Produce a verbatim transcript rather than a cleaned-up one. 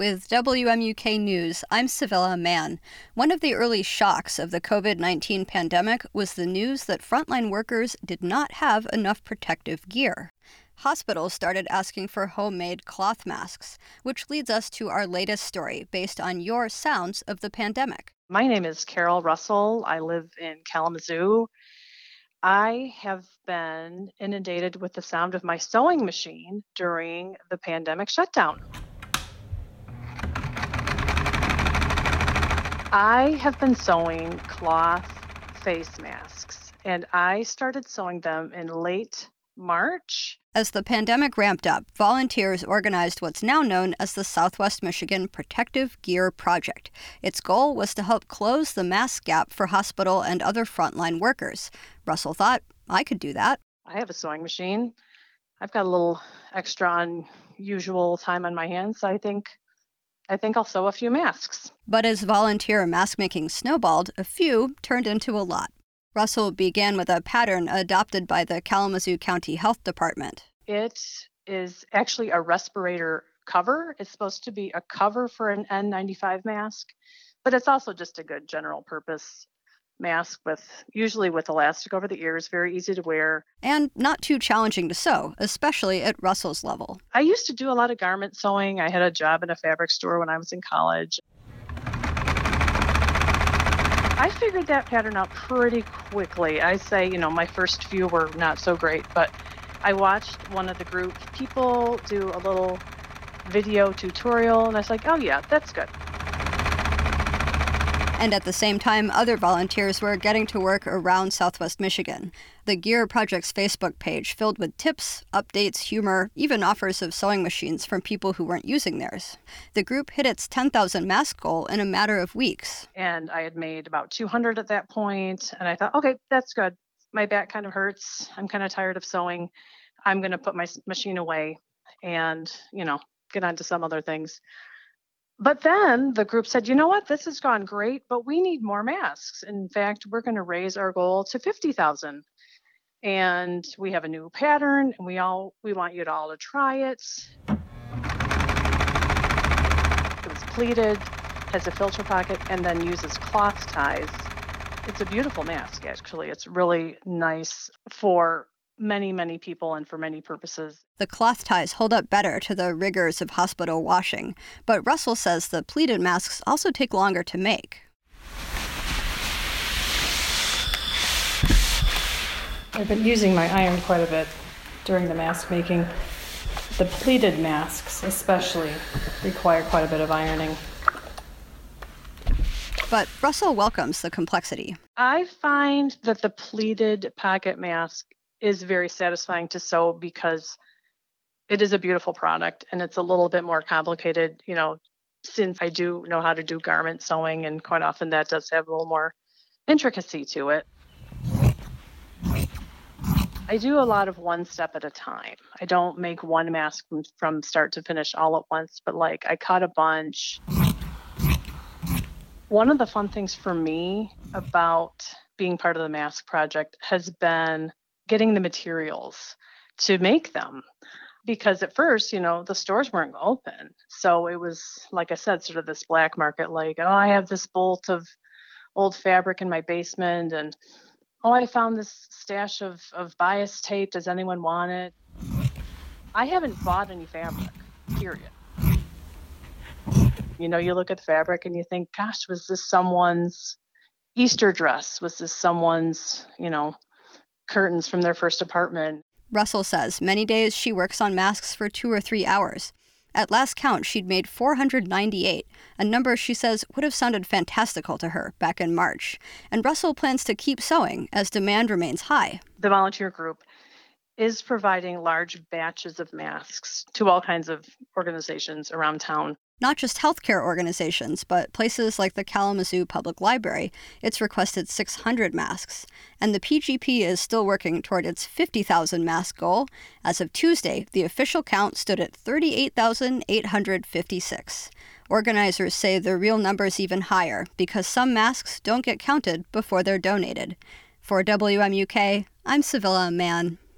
With W M U K News, I'm Sevilla Mann. One of the early shocks of the covid nineteen pandemic was the news that frontline workers did not have enough protective gear. Hospitals started asking for homemade cloth masks, which leads us to our latest story based on your sounds of the pandemic. My name is Carol Russell. I live in Kalamazoo. I have been inundated with the sound of my sewing machine during the pandemic shutdown. I have been sewing cloth face masks, and I started sewing them in late March. As the pandemic ramped up, volunteers organized what's now known as the Southwest Michigan Protective Gear Project. Its goal was to help close the mask gap for hospital and other frontline workers. Russell thought, I could do that. I have a sewing machine. I've got a little extra unusual time on my hands, so I think I think I'll sew a few masks. But as volunteer mask making snowballed, a few turned into a lot. Russell began with a pattern adopted by the Kalamazoo County Health Department. It is actually a respirator cover. It's supposed to be a cover for an N ninety-five mask, but it's also just a good general purpose mask with usually with elastic over the ears, very easy to wear. And not too challenging to sew, especially at Russell's level. I used to do a lot of garment sewing. I had a job in a fabric store when I was in college. I figured that pattern out pretty quickly. I say, you know, my first few were not so great, but I watched one of the group people do a little video tutorial, and I was like, oh yeah, that's good. And at the same time, other volunteers were getting to work around Southwest Michigan. The Gear Project's Facebook page filled with tips, updates, humor, even offers of sewing machines from people who weren't using theirs. The group hit its ten thousand mask goal in a matter of weeks. And I had made about two hundred at that point, and I thought, okay, that's good. My back kind of hurts. I'm kind of tired of sewing. I'm going to put my machine away and, you know, get on to some other things. But then the group said, you know what, this has gone great, but we need more masks. In fact, we're going to raise our goal to fifty thousand. And we have a new pattern, and we all we want you to all to try it. It was pleated, has a filter pocket, and then uses cloth ties. It's a beautiful mask, actually. It's really nice for many, many people and for many purposes. The cloth ties hold up better to the rigors of hospital washing, but Russell says the pleated masks also take longer to make. I've been using my iron quite a bit during the mask making. The pleated masks especially require quite a bit of ironing. But Russell welcomes the complexity. I find that the pleated pocket mask is very satisfying to sew because it is a beautiful product, and it's a little bit more complicated, you know, since I do know how to do garment sewing, and quite often that does have a little more intricacy to it. I do a lot of one step at a time. I don't make one mask from, from start to finish all at once, but like I cut a bunch. One of the fun things for me about being part of the mask project has been getting the materials to make them. Because at first, you know, the stores weren't open. So it was, like I said, sort of this black market, like, oh, I have this bolt of old fabric in my basement, and oh, I found this stash of, of bias tape. Does anyone want it? I haven't bought any fabric, period. You know, you look at the fabric and you think, gosh, was this someone's Easter dress? Was this someone's, you know, curtains from their first apartment? Russell says many days she works on masks for two or three hours. At last count, she'd made four hundred ninety-eight, a number she says would have sounded fantastical to her back in March. And Russell plans to keep sewing as demand remains high. The volunteer group is providing large batches of masks to all kinds of organizations around town. Not just healthcare organizations, but places like the Kalamazoo Public Library. It's requested six hundred masks, and the P G P is still working toward its fifty thousand mask goal. As of Tuesday, the official count stood at thirty-eight thousand eight hundred fifty-six. Organizers say the real number's even higher because some masks don't get counted before they're donated. For W M U K, I'm Sevilla Mann.